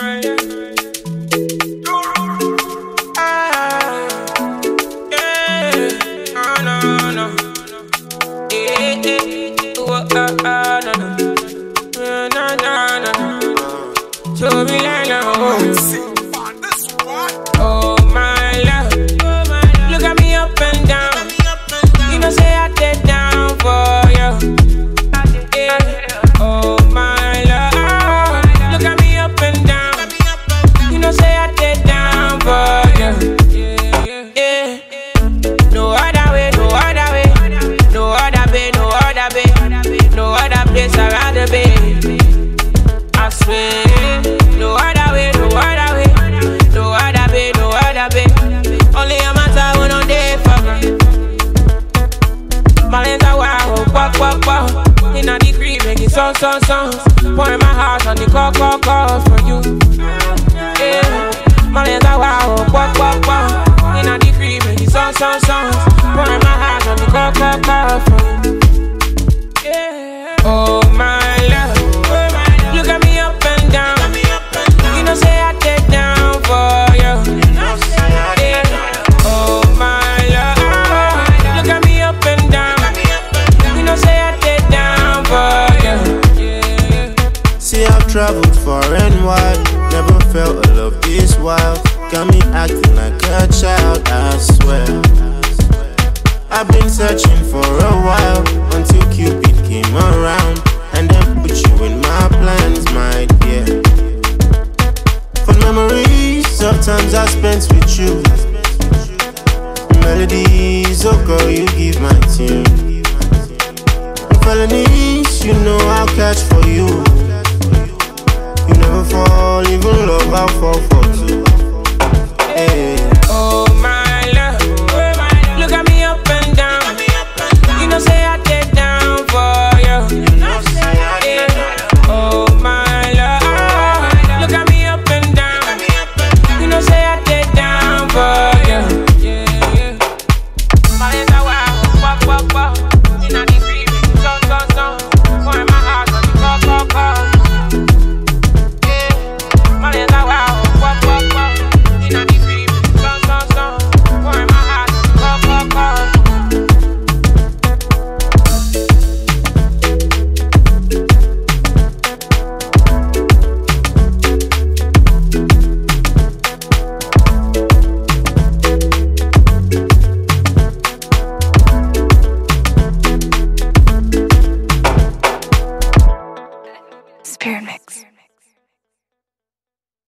Oh my love, look at me up and down. You know say I take down for you. Oh my love, look at me up and down. You know say I take down for you. No other way, no other way, no other way, no other way, no other place I'd rather be. I swear. No other way, no other way, no other way, no other way. Only a matter when on day for me. My lens are wow, pop, pop, pop. In a degree, making songs. Pouring my heart on the call for you. Yeah. My lens are wow, pop, pop, pop. In a degree, making songs. Pouring my heart on the call for you. Yeah. Oh my love, look at me up and down. You know say I take down for you. Yeah. Oh my love, look at me up and down. You know say I take down for you. Yeah. See I've traveled far and wide, never felt a love this wild. Got me acting like a child, I swear. I've been searching for a while until Cupid came around and then put you in my plans, my dear. Fun memories of times I spent with you. Melodies, oh girl, you give my tune. Felonies, you know I'll catch for you. You never fall, even love, I'll fall for